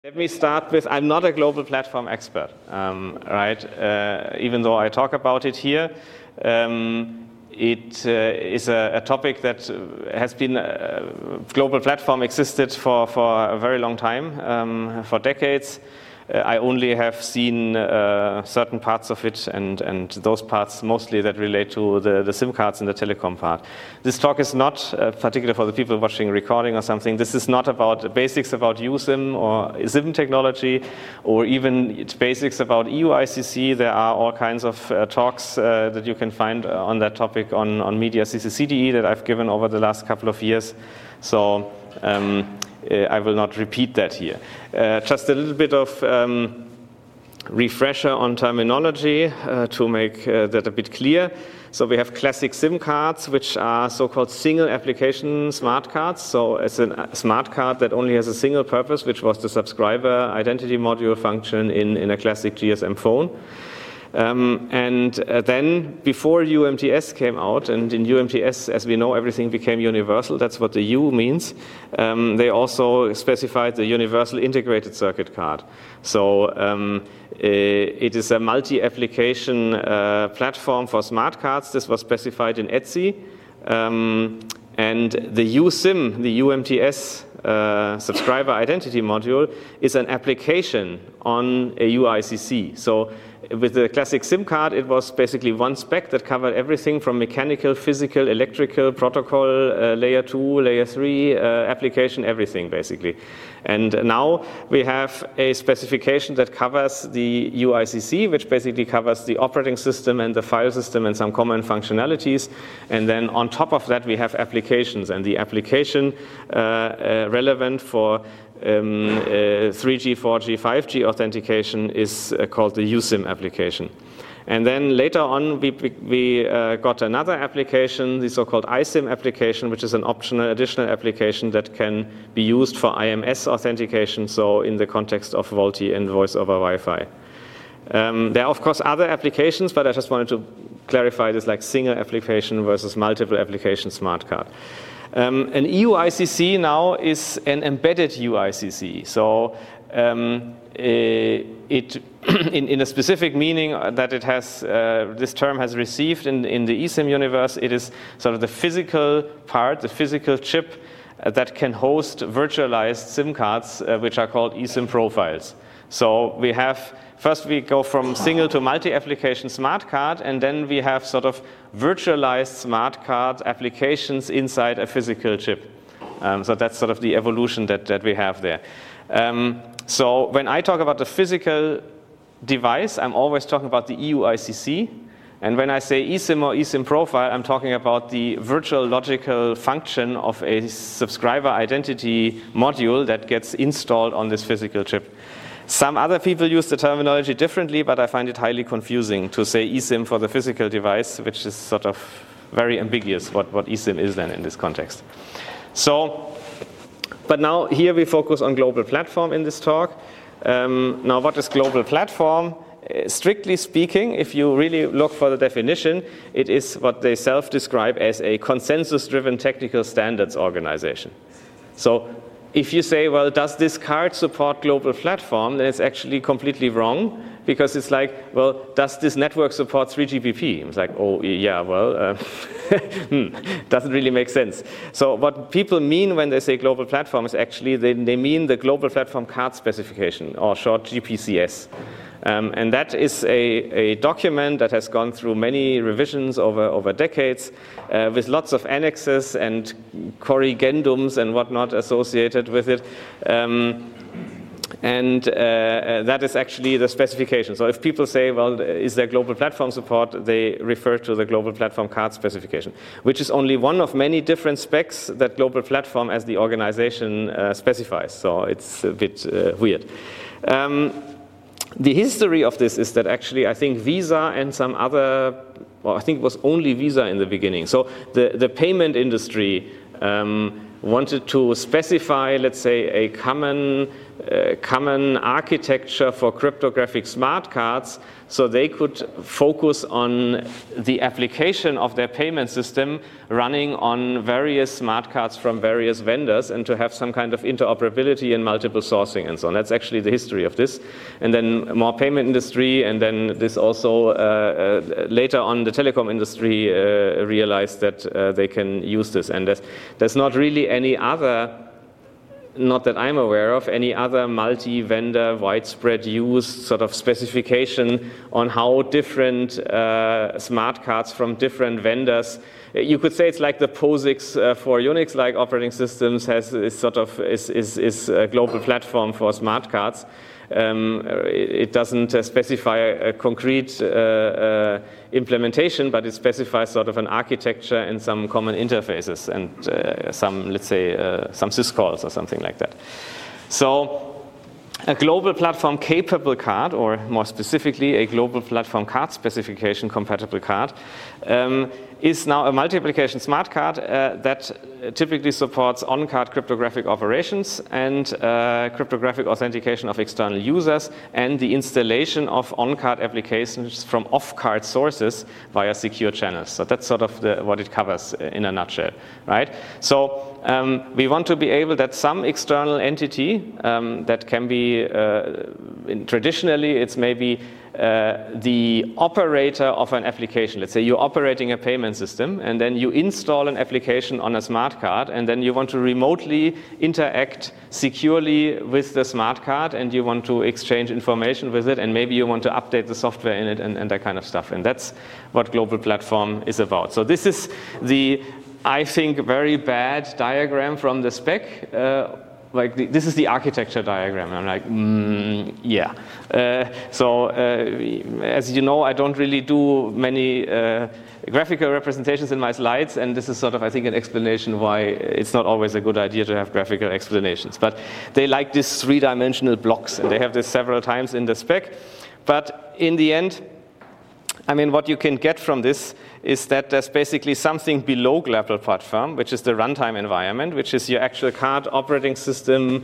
Let me start with, I'm not a global platform expert, right? Even though I talk about it here, it is a topic that has been, global platform existed for a very long time, for decades. I only have seen certain parts of it, and those parts mostly that relate to the SIM cards and the telecom part. This talk is not particular for the people watching recording or something. This is not about basics about USIM or SIM technology, or even basics about EUICC. There are all kinds of talks that you can find on that topic on Media CCCDE that I've given over the last couple of years. So I will not repeat that here. Just a little bit of refresher on terminology to make that a bit clear. So we have classic SIM cards, which are so-called single application smart cards. So it's a smart card that only has a single purpose, which was the subscriber identity module function in a classic GSM phone. Then before UMTS came out, and in UMTS, as we know, everything became universal. That's what the U means. They also specified the universal integrated circuit card. So it is a multi-application platform for smart cards. This was specified in ETSI. And the USIM, the UMTS subscriber identity module, is an application on a UICC. So with the classic SIM card, it was basically one spec that covered everything from mechanical, physical, electrical, protocol, layer 2, layer 3, application, everything basically. And now we have a specification that covers the UICC, which basically covers the operating system and the file system and some common functionalities. And then on top of that, we have applications. And the application relevant for 3G, 4G, 5G authentication is called the USIM application. And then later on, we got another application, the so-called iSIM application, which is an optional additional application that can be used for IMS authentication, so in the context of VoLTE and voice over Wi-Fi. There are, of course, other applications, but I just wanted to clarify this, like single application versus multiple application smart card. An EUICC now is an embedded UICC. So it, in a specific meaning that it has, this term has received in the eSIM universe, it is sort of the physical part, the physical chip that can host virtualized SIM cards, which are called eSIM profiles. So we have, first we go from single to multi-application smart card, and then we have sort of virtualized smart card applications inside a physical chip. So that's sort of the evolution that we have there. So when I talk about the physical device, I'm always talking about the EUICC. And when I say eSIM or eSIM profile, I'm talking about the virtual logical function of a subscriber identity module that gets installed on this physical chip. Some other people use the terminology differently, but I find it highly confusing to say eSIM for the physical device, which is sort of very ambiguous what eSIM is then in this context. So, but now here we focus on global platform in this talk. Now what is global platform? Strictly speaking, if you really look for the definition, it is what they self-describe as a consensus-driven technical standards organization. So if you say, well, does this card support global platform, then it's actually completely wrong, because it's like, well, does this network support 3GPP? It's like, oh, yeah, well, doesn't really make sense. So what people mean when they say global platform is actually, they mean the global platform card specification, or short GPCS. And that is a document that has gone through many revisions over decades, with lots of annexes and corrigendums and whatnot associated with it. That is actually the specification. So if people say, well, is there global platform support, they refer to the global platform card specification, which is only one of many different specs that global platform as the organization specifies. So it's a bit weird. The history of this is that actually I think Visa and some other, well, I think it was only Visa in the beginning. So the payment industry wanted to specify, let's say, a common architecture for cryptographic smart cards, so they could focus on the application of their payment system running on various smart cards from various vendors, and to have some kind of interoperability and multiple sourcing and so on. That's actually the history of this. And then more payment industry, and then this also later on the telecom industry realized that they can use this. And there's not really any other, not that I'm aware of, any other multi-vendor, widespread use sort of specification on how different smart cards from different vendors. You could say it's like the POSIX for Unix-like operating systems is a global platform for smart cards. It doesn't specify a concrete implementation, but it specifies sort of an architecture and some common interfaces and some, let's say, some syscalls or something like that. So a global platform capable card, or more specifically, a global platform card specification compatible card, is now a multi-application smart card that typically supports on-card cryptographic operations and cryptographic authentication of external users, and the installation of on-card applications from off-card sources via secure channels. So that's sort of what it covers in a nutshell, right? So we want to be able that some external entity that can be, traditionally it's maybe the operator of an application. Let's say you're operating a payment system, and then you install an application on a smart card, and then you want to remotely interact securely with the smart card, and you want to exchange information with it, and maybe you want to update the software in it and that kind of stuff. And that's what Global Platform is about. So this is the, I think, very bad diagram from the spec. This is the architecture diagram. I'm like, yeah. As you know, I don't really do many graphical representations in my slides, and this is sort of, I think, an explanation why it's not always a good idea to have graphical explanations. But they like these three-dimensional blocks, and they have this several times in the spec. But in the end, I mean, what you can get from this is that there's basically something below Global Platform, which is the runtime environment, which is your actual card operating system.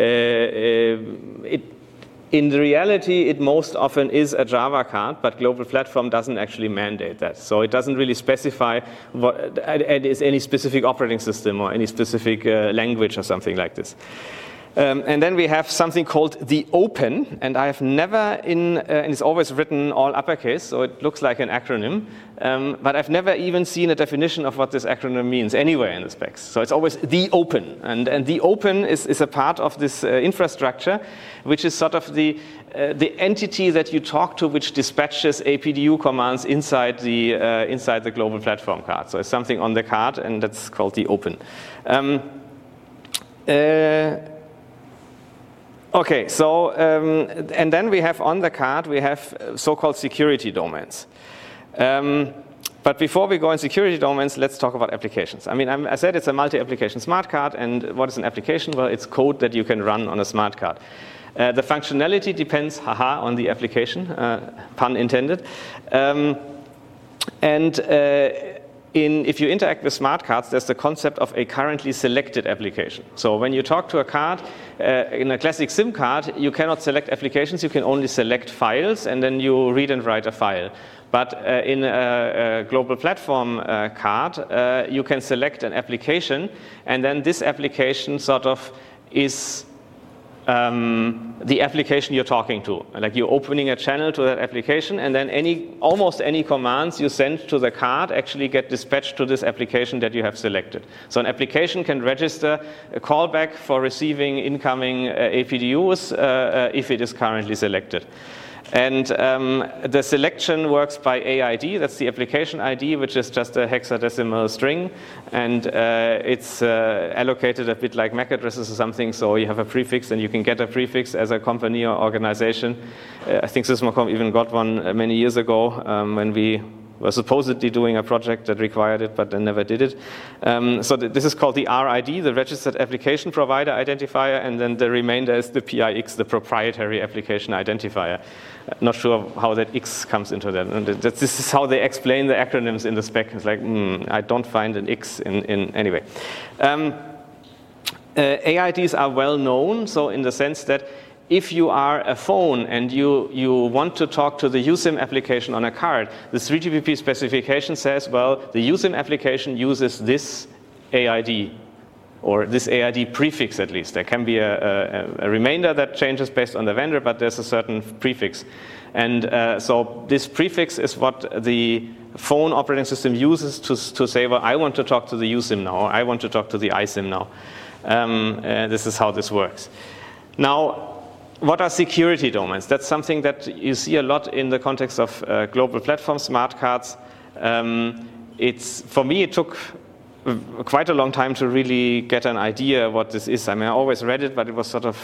In reality, it most often is a Java card, but Global Platform doesn't actually mandate that. So it doesn't really specify what it is, any specific operating system or any specific language or something like this. And then we have something called the Open, and I have never and it's always written all uppercase, so it looks like an acronym, but I've never even seen a definition of what this acronym means anywhere in the specs. So it's always the Open, and the Open is a part of this infrastructure, which is sort of the entity that you talk to, which dispatches APDU commands inside the Global Platform card. So it's something on the card, and that's called the Open. Okay, so, and then we have on the card, we have so-called security domains. But before we go in security domains, let's talk about applications. I mean, I said it's a multi-application smart card, and what is an application? Well, it's code that you can run on a smart card. The functionality depends, on the application, pun intended. If you interact with smart cards, there's the concept of a currently selected application. So when you talk to a card, in a classic SIM card, you cannot select applications, you can only select files, and then you read and write a file. But in a Global Platform card, you can select an application, and then this application sort of is the application you're talking to. Like you're opening a channel to that application, and then almost any commands you send to the card actually get dispatched to this application that you have selected. So an application can register a callback for receiving incoming APDUs if it is currently selected. And the selection works by AID, that's the application ID, which is just a hexadecimal string, and it's allocated a bit like MAC addresses or something, so you have a prefix and you can get a prefix as a company or organization. I think Sysmocom even got one many years ago when we were supposedly doing a project that required it, but then never did it. So this is called the RID, the Registered Application Provider Identifier, and then the remainder is the PIX, the Proprietary Application Identifier. Not sure how that X comes into that. And this is how they explain the acronyms in the spec. It's like, I don't find an X in anyway. AIDs are well known, so in the sense that if you are a phone and you want to talk to the USIM application on a card, the 3GPP specification says, well, the USIM application uses this AID, or this AID prefix at least. There can be a remainder that changes based on the vendor, but there's a certain prefix. And so this prefix is what the phone operating system uses to say, well, I want to talk to the USIM now, or I want to talk to the iSIM now. This is how this works. Now, what are security domains? That's something that you see a lot in the context of global platform smart cards. For me, it took quite a long time to really get an idea what this is. I mean, I always read it, but it was sort of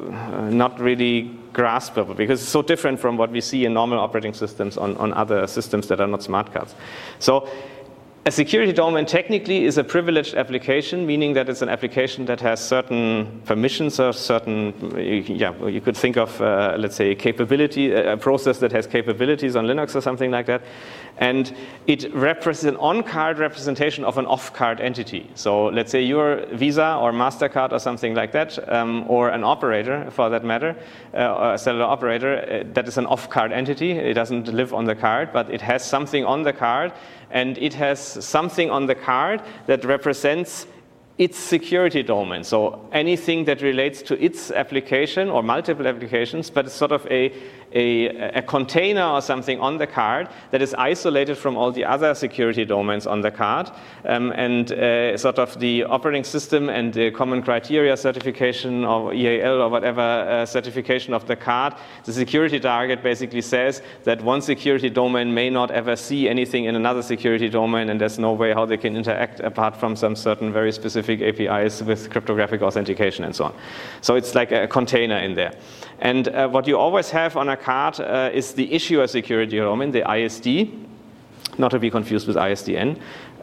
not really graspable because it's so different from what we see in normal operating systems on other systems that are not smart cards. So a security domain technically is a privileged application, meaning that it's an application that has certain permissions or certain, you could think of, let's say, capability, a process that has capabilities on Linux or something like that. And it represents an on-card representation of an off-card entity. So let's say you're Visa or MasterCard or something like that, or an operator for that matter, a cellular operator, that is an off-card entity. It doesn't live on the card, but it has something on the card, and it has something on the card that represents its security domain. So anything that relates to its application or multiple applications, but it's sort of a container or something on the card that is isolated from all the other security domains on the card, and sort of the operating system and the common criteria certification or EAL or whatever certification of the card, the security target basically says that one security domain may not ever see anything in another security domain, and there's no way how they can interact apart from some certain very specific APIs with cryptographic authentication and so on. So it's like a container in there. And what you always have on a card is the issuer security domain, the ISD, not to be confused with ISDN.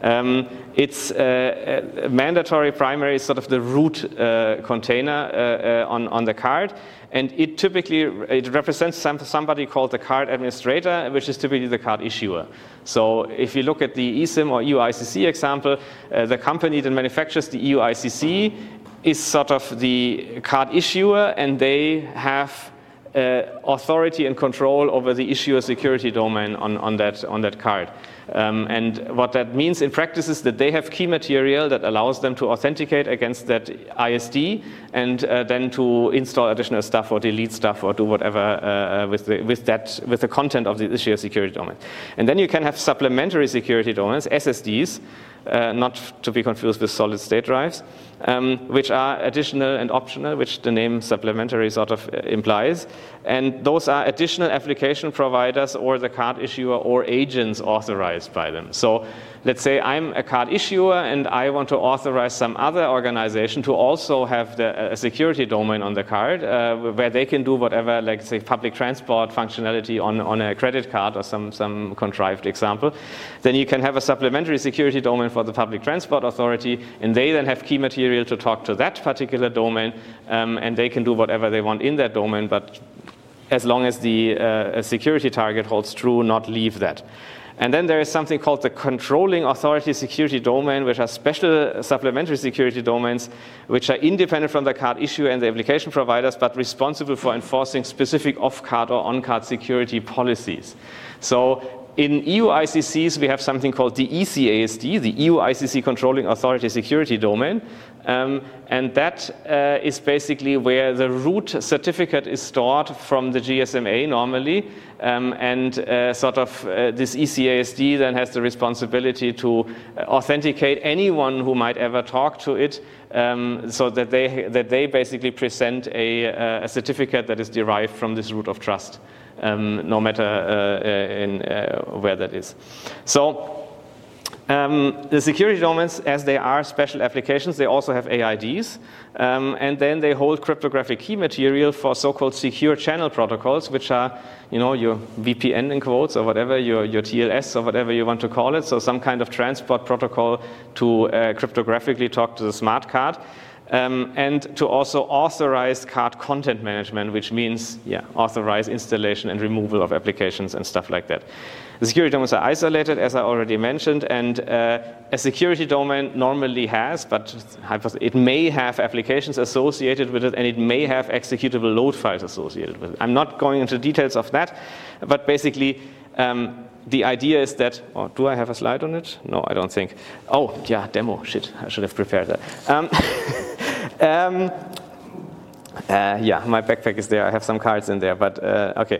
It's mandatory primary, sort of the root container on the card, and it typically represents somebody called the card administrator, which is typically the card issuer. So if you look at the eSIM or EUICC example, the company that manufactures the EUICC is sort of the card issuer, and they have authority and control over the issuer security domain on that card. And what that means in practice is that they have key material that allows them to authenticate against that ISD, and then to install additional stuff or delete stuff or do whatever with the content of the issuer security domain. And then you can have supplementary security domains, SSDs, not to be confused with solid state drives, which are additional and optional, which the name supplementary sort of implies. And those are additional application providers or the card issuer or agents authorized by them. So let's say I'm a card issuer and I want to authorize some other organization to also have a security domain on the card where they can do whatever, like say public transport functionality on a credit card or some contrived example. Then you can have a supplementary security domain for the public transport authority, and they then have key material to talk to that particular domain, and they can do whatever they want in that domain, but as long as the security target holds true, not leave that. And then there is something called the controlling authority security domain, which are special supplementary security domains, which are independent from the card issuer and the application providers, but responsible for enforcing specific off-card or on-card security policies. So in EUICCs, we have something called the ECASD, the EUICC Controlling Authority Security Domain. And that is basically where the root certificate is stored from the GSMA normally. And sort of this ECASD then has the responsibility to authenticate anyone who might ever talk to it, so that they basically present a certificate that is derived from this root of trust. No matter where that is. So the security domains, as they are special applications, they also have AIDs, and then they hold cryptographic key material for so-called secure channel protocols, which are, your VPN in quotes or whatever, your TLS or whatever you want to call it, so some kind of transport protocol to cryptographically talk to the smart card. and to also authorize card content management, which means, authorize installation and removal of applications and stuff like that. The security domains are isolated, as I already mentioned, and a security domain normally has, but it may have applications associated with it, and it may have executable load files associated with it. I'm not going into details of that, but basically, the idea is that, do I have a slide on it? No, I don't think. Oh, yeah, demo, shit, I should have prepared that. My backpack is there, I have some cards in there, but okay.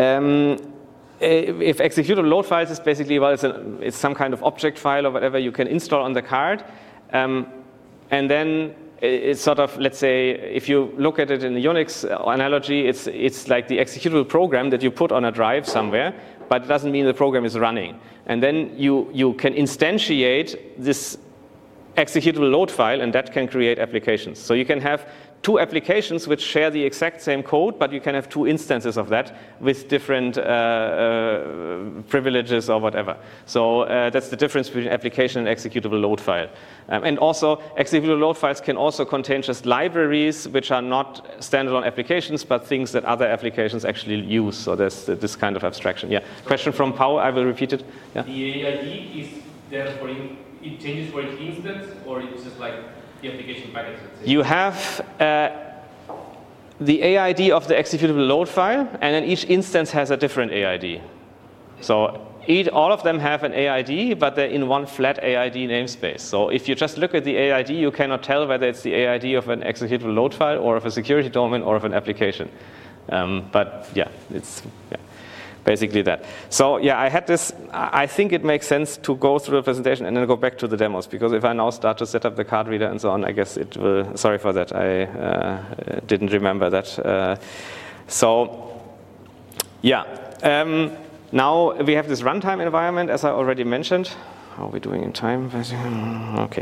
If executable load files is basically, it's some kind of object file or whatever you can install on the card, and then it's sort of, let's say, if you look at it in the Unix analogy, it's like the executable program that you put on a drive somewhere, but it doesn't mean the program is running. And then you can instantiate this executable load file, and that can create applications. So you can have two applications which share the exact same code, but you can have two instances of that with different privileges or whatever. So that's the difference between application and executable load file. And also, executable load files can also contain just libraries which are not standalone applications, but things that other applications actually use. So there's this kind of abstraction. Yeah. Question from Pau, I will repeat it. Yeah. The AID is there for it changes for each instance, or it's just like the application package? You have the AID of the executable load file, and then each instance has a different AID. So all of them have an AID, but they're in one flat AID namespace. So if you just look at the AID, you cannot tell whether it's the AID of an executable load file or of a security domain or of an application. But yeah, it's basically that. So yeah, I had this. I think it makes sense to go through the presentation and then go back to the demos, because if I now start to set up the card reader and so on, I guess it will. Sorry for that. I didn't remember that. So yeah. Now we have this runtime environment, as I already mentioned. How are we doing in time? Okay.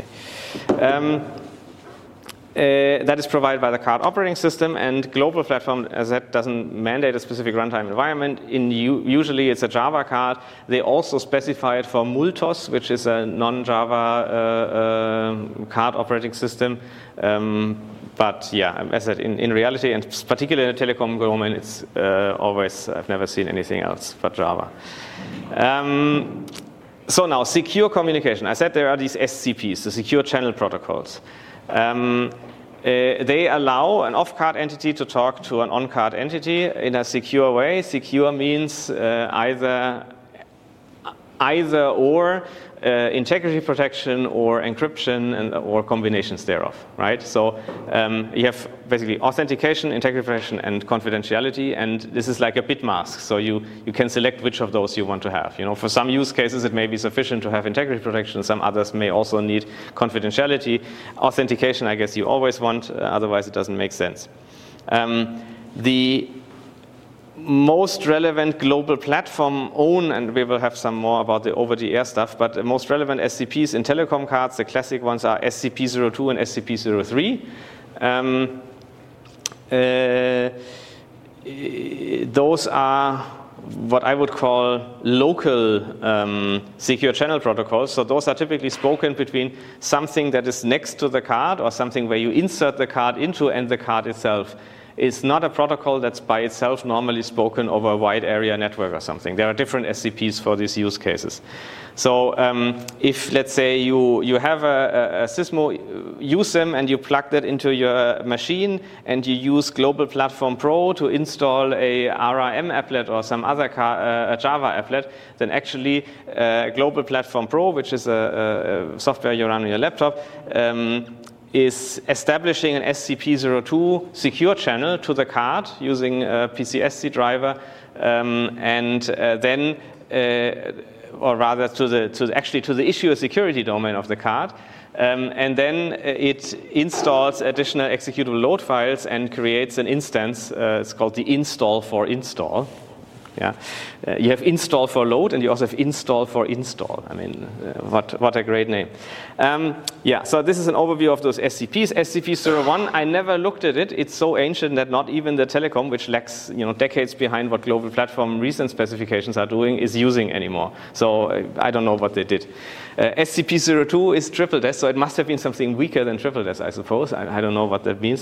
That is provided by the card operating system, and global platform, as that doesn't mandate a specific runtime environment. Usually it's a Java card. They also specify it for Multos, which is a non-Java card operating system. But yeah, as I said, in reality, and particularly in the telecom domain, it's always, I've never seen anything else but Java. So now, secure communication. I said there are these SCPs, the secure channel protocols. They allow an off-card entity to talk to an on-card entity in a secure way. Secure means either or integrity protection or encryption or combinations thereof, right? So you have basically authentication, integrity protection, and confidentiality, and this is like a bit mask. So you can select which of those you want to have. You know, for some use cases it may be sufficient to have integrity protection. Some others may also need confidentiality. Authentication, I guess you always want, otherwise it doesn't make sense. The most relevant global platform and we will have some more about the over-the-air stuff, but the most relevant SCPs in telecom cards, the classic ones are SCP02 and SCP03. Those are what I would call local secure channel protocols. So those are typically spoken between something that is next to the card or something where you insert the card into and the card itself. It's not a protocol that's by itself normally spoken over a wide area network or something. There are different SCPs for these use cases. So if, let's say, you have a Sysmo USIM and you plug that into your machine and you use Global Platform Pro to install a RRM applet or some other a Java applet, then actually Global Platform Pro, which is a software you run on your laptop, is establishing an SCP02 secure channel to the card using a PCSC driver, and then, or rather to the issuer security domain of the card, and then it installs additional executable load files and creates an instance. It's called the install for install. Yeah, you have install for load, and you also have install for install. I mean, what a great name. Yeah, so this is an overview of those SCPs. SCP-01, I never looked at it. It's so ancient that not even the Telecom, which lags decades behind what global platform recent specifications are doing, is using anymore. So I don't know what they did. SCP-02 is triple DES, so it must have been something weaker than triple DES, I suppose. I don't know what that means.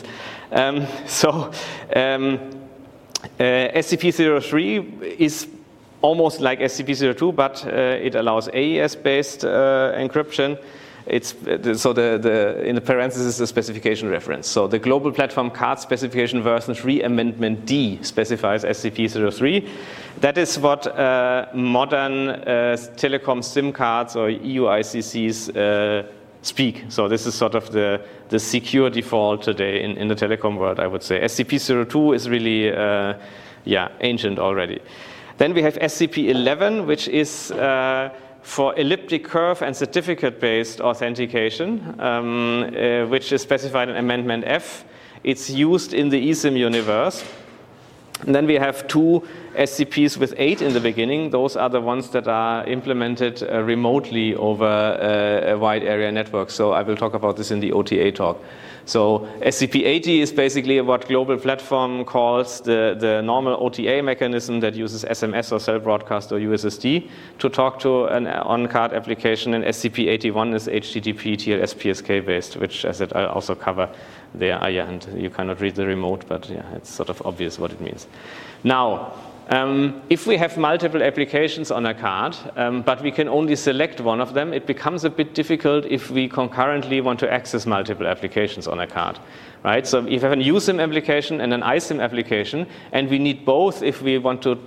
SCP-03 is almost like SCP-02, but it allows AES-based encryption. It's so in the parentheses the specification reference. So the Global Platform Card Specification Version 3 Amendment D specifies SCP-03. That is what modern telecom SIM cards or EUICCs speak. So this is sort of the secure default today in the telecom world, I would say. SCP-02 is really, ancient already. Then we have SCP-11, which is for elliptic curve and certificate-based authentication, which is specified in Amendment F. It's used in the eSIM universe. And then we have two SCPs with 8 in the beginning. Those are the ones that are implemented remotely over a wide area network. So I will talk about this in the OTA talk. So SCP-80 is basically what Global Platform calls the normal OTA mechanism that uses SMS or cell broadcast or USSD to talk to an on-card application. And SCP-81 is HTTP TLS PSK based, which, as I said, I also cover there. And you cannot read the remote, but it's sort of obvious what it means. Now, if we have multiple applications on a card, but we can only select one of them, it becomes a bit difficult if we concurrently want to access multiple applications on a card, right? So if you have a USIM application and an ISIM application, and we need both if we want to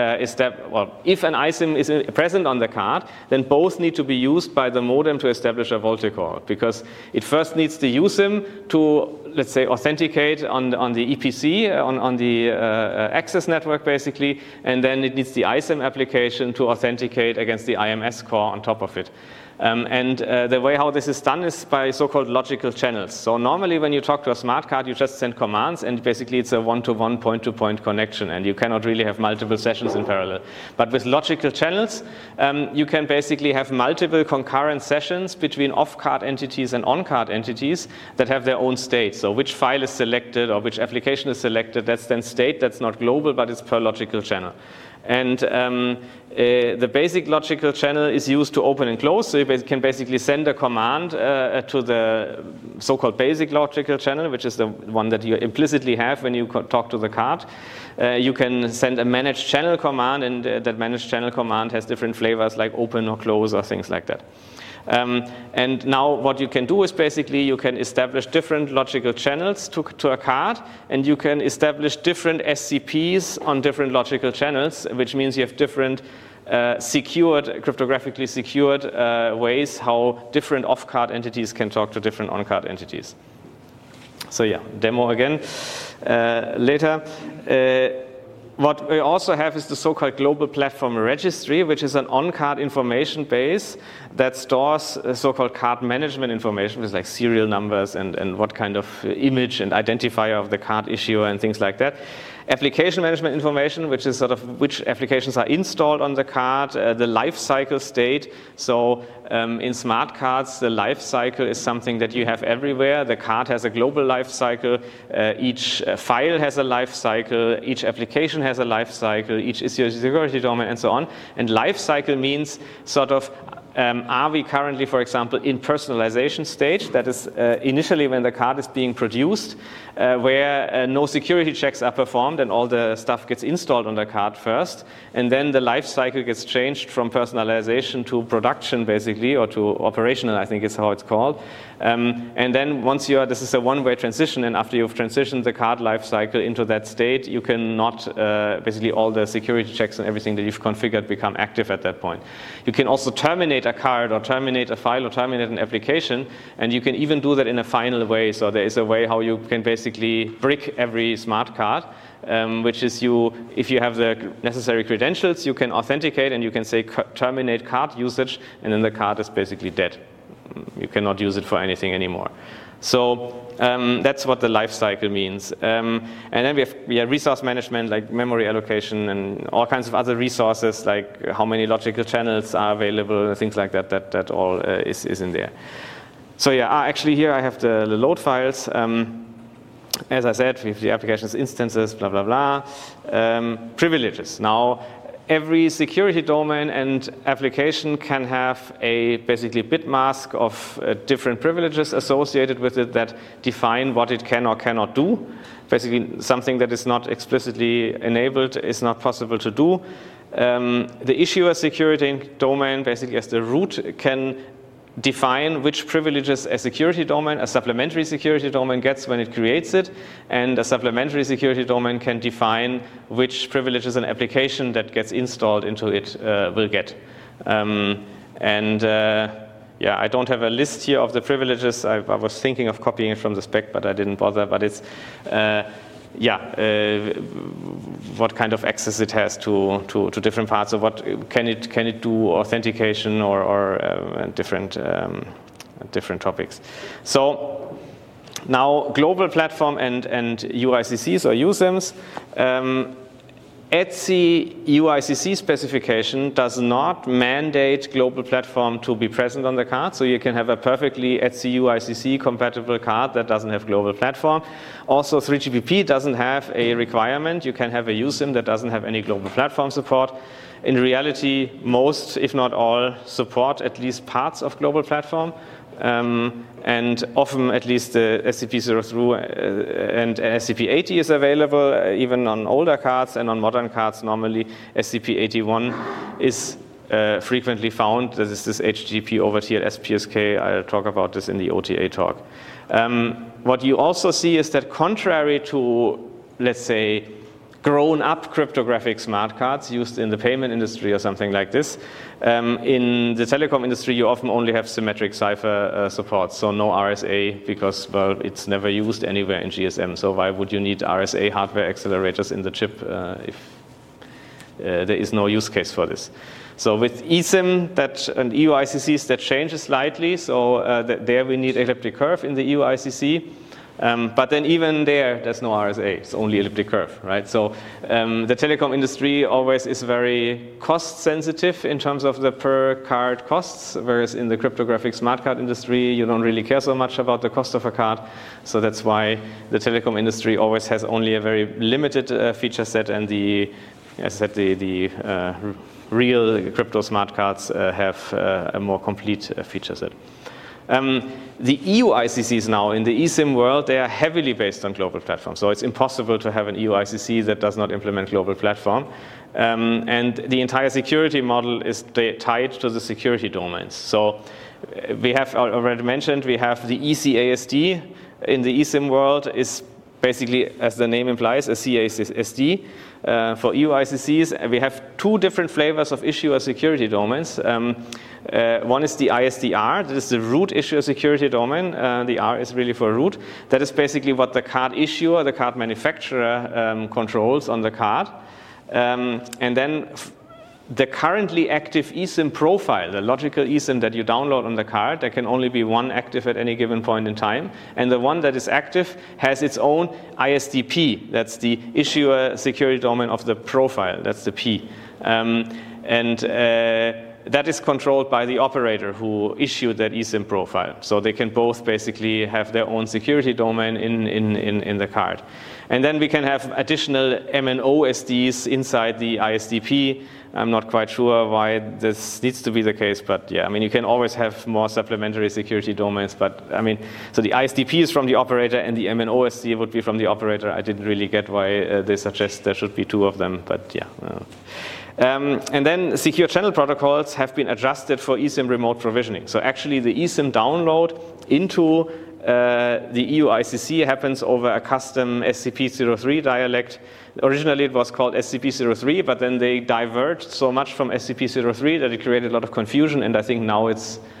if an ISIM is present on the card, then both need to be used by the modem to establish a VoLTE, because it first needs the USIM to, let's say, authenticate on the EPC, on the access network, basically, and then it needs the ISIM application to authenticate against the IMS core on top of it. The way how this is done is by so-called logical channels. So normally when you talk to a smart card, you just send commands, and basically it's a one-to-one, point-to-point connection, and you cannot really have multiple sessions in parallel. But with logical channels, you can basically have multiple concurrent sessions between off-card entities and on-card entities that have their own state. So which file is selected or which application is selected, that's then state, that's not global, but it's per logical channel. And the basic logical channel is used to open and close. So you can basically send a command to the so-called basic logical channel, which is the one that you implicitly have when you talk to the card. You can send a managed channel command, and that managed channel command has different flavors like open or close or things like that. And now what you can do is basically you can establish different logical channels to a card, and you can establish different SCPs on different logical channels, which means you have different cryptographically secured ways how different off-card entities can talk to different on-card entities. So yeah, demo again later. What we also have is the so-called Global Platform Registry, which is an on-card information base that stores so-called card management information with like serial numbers and what kind of image and identifier of the card issuer and things like that. Application management information, which is sort of which applications are installed on the card, the life cycle state. So in smart cards, the life cycle is something that you have everywhere. The card has a global life cycle. Each file has a life cycle. Each application has a life cycle. Each is your security domain, and so on. And life cycle means sort of are we currently, for example, in personalization stage? That is initially when the card is being produced, where no security checks are performed and all the stuff gets installed on the card first. And then the life cycle gets changed from personalization to production, basically, or to operational, I think is how it's called. And then once this is a one-way transition, and after you've transitioned the card life cycle into that state, you cannot, basically all the security checks and everything that you've configured become active at that point. You can also terminate a card or terminate a file or terminate an application, and you can even do that in a final way. So there is a way how you can basically brick every smart card, which is if you have the necessary credentials, you can authenticate and you can say terminate card usage, and then the card is basically dead. you cannot use it for anything anymore. So that's what the life cycle means. And then we have resource management, like memory allocation and all kinds of other resources, like how many logical channels are available, things like that. That all is in there. So yeah, actually here I have the load files. As I said, we have the applications instances, blah, blah, blah. Privileges. Now, every security domain and application can have a basically bit mask of different privileges associated with it that define what it can or cannot do. Basically, something that is not explicitly enabled is not possible to do. The issuer security domain, basically as the root, can define which privileges a security domain, a supplementary security domain gets when it creates it, and a supplementary security domain can define which privileges an application that gets installed into it will get. Yeah, I don't have a list here of the privileges. I was thinking of copying it from the spec, but I didn't bother. But it's what kind of access it has to different parts of what can it do, authentication or different topics. So now global platform and UICCs or USIMs. ETSI UICC specification does not mandate global platform to be present on the card, so you can have a perfectly ETSI UICC compatible card that doesn't have global platform. Also, 3GPP doesn't have a requirement. You can have a USIM that doesn't have any global platform support. In reality, most, if not all, support at least parts of global platform. And often, at least the SCP-03 and SCP-80 is available, even on older cards, and on modern cards, normally SCP-81 is frequently found. This is this HTTP over TLS PSK. I'll talk about this in the OTA talk. What you also see is that contrary to, let's say, grown-up cryptographic smart cards used in the payment industry or something like this. In the telecom industry, you often only have symmetric cipher support, so no RSA, because, well, it's never used anywhere in GSM. So why would you need RSA hardware accelerators in the chip if there is no use case for this? So with eSIM and EUICCs, that changes slightly. So there we need elliptic curve in the EUICC. But then even there's no RSA, it's only elliptic curve, right? So the telecom industry always is very cost sensitive in terms of the per card costs, whereas in the cryptographic smart card industry, you don't really care so much about the cost of a card. So that's why the telecom industry always has only a very limited feature set, and the real crypto smart cards have a more complete feature set. The EUICCs now in the eSIM world, they are heavily based on global platform. So it's impossible to have an EUICC that does not implement global platform. And the entire security model is tied to the security domains. So we have already mentioned, we have the ECASD in the eSIM world is basically, as the name implies, a CASD. For EUICCs, we have two different flavors of issuer security domains. One is the ISDR, that is the root issuer security domain. The R is really for root. That is basically what the card issuer, the card manufacturer controls on the card. And then the currently active eSIM profile, the logical eSIM that you download on the card, there can only be one active at any given point in time. And the one that is active has its own ISDP. That's the issuer security domain of the profile. That's the P. That is controlled by the operator who issued that eSIM profile. So they can both basically have their own security domain in the card. And then we can have additional MNOSDs inside the ISDP. I'm not quite sure why this needs to be the case, but yeah, I mean, you can always have more supplementary security domains, but I mean, so the ISDP is from the operator and the MNOSD would be from the operator. I didn't really get why they suggest there should be two of them, but yeah. And then secure channel protocols have been adjusted for eSIM remote provisioning. So actually the eSIM download into the EUICC happens over a custom SCP-03 dialect. Originally it was called SCP-03, but then they diverged so much from SCP-03 that it created a lot of confusion, and I think now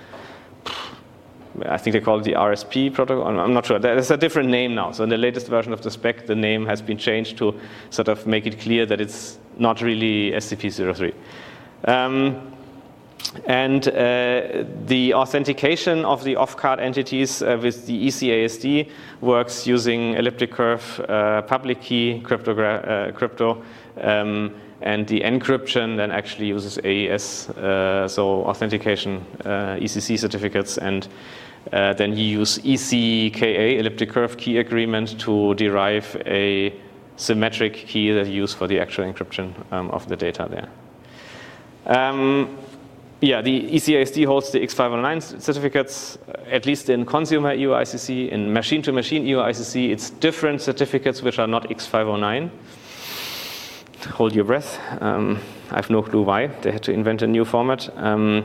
I think they call it the RSP protocol. I'm not sure. There's a different name now. So in the latest version of the spec, the name has been changed to sort of make it clear that it's not really SCP-03. And the authentication of the off-card entities with the ECASD works using elliptic curve, public key, crypto, and the encryption then actually uses AES, so authentication, ECC certificates, and then you use ECKA, elliptic curve key agreement, to derive a symmetric key that you use for the actual encryption of the data there. Yeah, the ECASD holds the X509 certificates, at least in consumer EUICC. In machine-to-machine EUICC, it's different certificates which are not X509. Hold your breath. I have no clue why. They had to invent a new format. And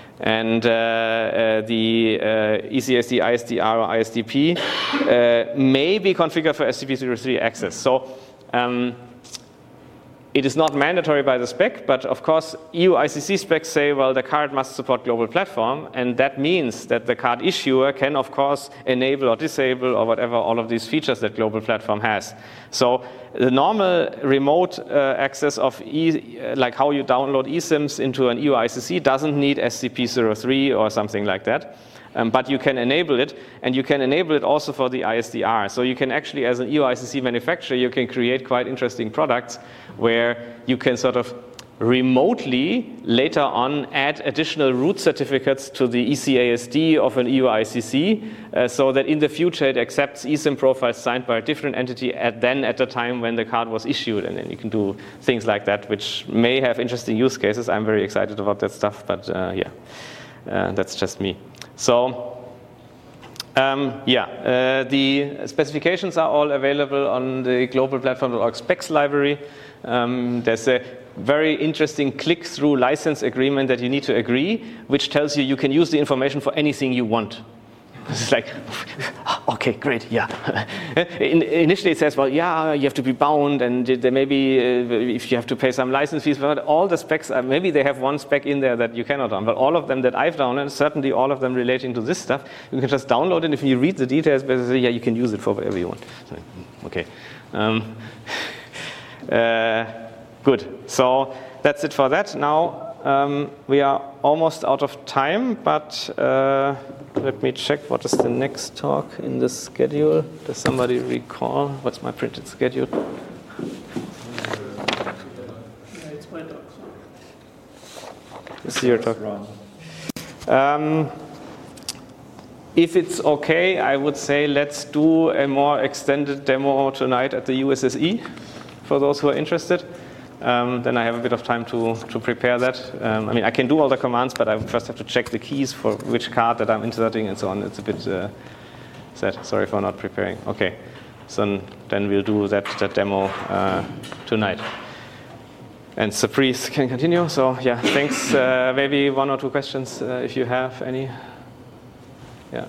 the ECASD, ISDR, or ISDP may be configured for SCP03 access. So it is not mandatory by the spec, but of course EUICC specs say, well, the card must support global platform, and that means that the card issuer can of course enable or disable or whatever all of these features that global platform has. So the normal remote access of like how you download eSIMs into an EUICC doesn't need SCP03 or something like that. But you can enable it, and you can enable it also for the ISDR. So you can actually, as an EUICC manufacturer, you can create quite interesting products where you can sort of remotely later on add additional root certificates to the ECASD of an EUICC, so that in the future it accepts eSIM profiles signed by a different entity at the time when the card was issued, and then you can do things like that, which may have interesting use cases. I'm very excited about that stuff, but that's just me. So, the specifications are all available on the globalplatform.org specs library. There's a very interesting click-through license agreement that you need to agree, which tells you can use the information for anything you want. It's like, okay, great, yeah. Initially it says, well, yeah, you have to be bound, and there may be, if you have to pay some license fees, but all the specs, maybe they have one spec in there that you cannot download, but all of them that I've downloaded, certainly all of them relating to this stuff, you can just download it. If you read the details, basically, yeah, you can use it for whatever you want. So, okay. Good. So that's it for that. Now we are almost out of time, but let me check what is the next talk in the schedule. Does somebody recall what's my printed schedule? It's my talk. It's your talk. If it's okay, I would say let's do a more extended demo tonight at the USSE for those who are interested. Then I have a bit of time to prepare that. I mean, I can do all the commands, but I first have to check the keys for which card that I'm inserting and so on. It's a bit sad. Sorry for not preparing. Okay, so then we'll do that demo tonight. And Saprice can continue. So yeah, thanks. Maybe one or two questions if you have any. Yeah.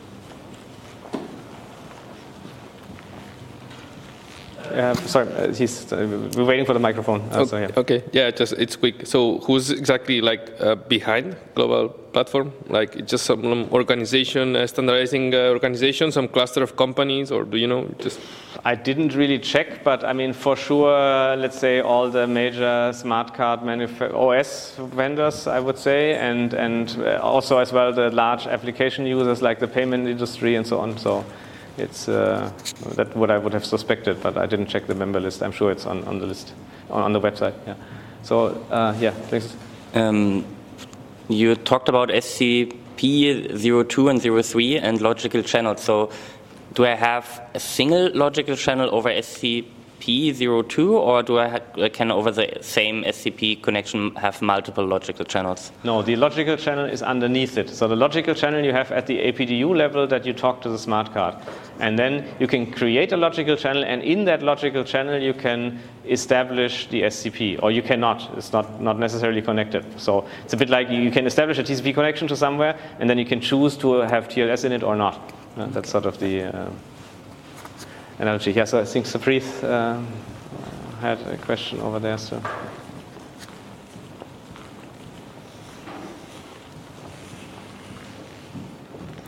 Sorry, we're waiting for the microphone. Okay, yeah, it's quick. So who's exactly behind Global Platform? Like just some organization, standardizing organization, some cluster of companies, or do you know? I didn't really check, but I mean, for sure, let's say all the major smart card OS vendors, I would say, and also as well the large application users like the payment industry and so on. So. It's that's what I would have suspected, but I didn't check the member list. I'm sure it's on the list, on the website. Yeah. So yeah, thanks. You talked about SCP-02 and 03 and logical channels. So do I have a single logical channel over SCP-02, or can over the same SCP connection have multiple logical channels? No, the logical channel is underneath it. So the logical channel you have at the APDU level that you talk to the smart card. And then you can create a logical channel, and in that logical channel you can establish the SCP, or you cannot. It's not necessarily connected. So it's a bit like you can establish a TCP connection to somewhere, and then you can choose to have TLS in it or not. That's sort of the analogy. Yeah, so I think Saprice had a question over there. So.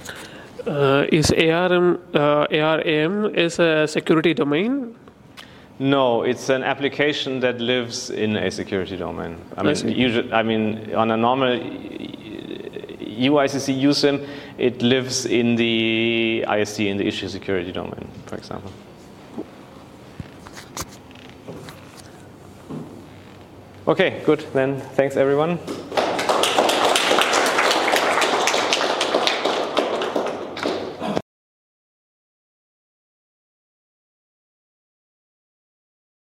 Is ARM is a security domain? No, it's an application that lives in a security domain. I see. I mean, on a normal UICC USIM, it lives in the IST, in the issue security domain, for example. Okay, good. Then thanks, everyone.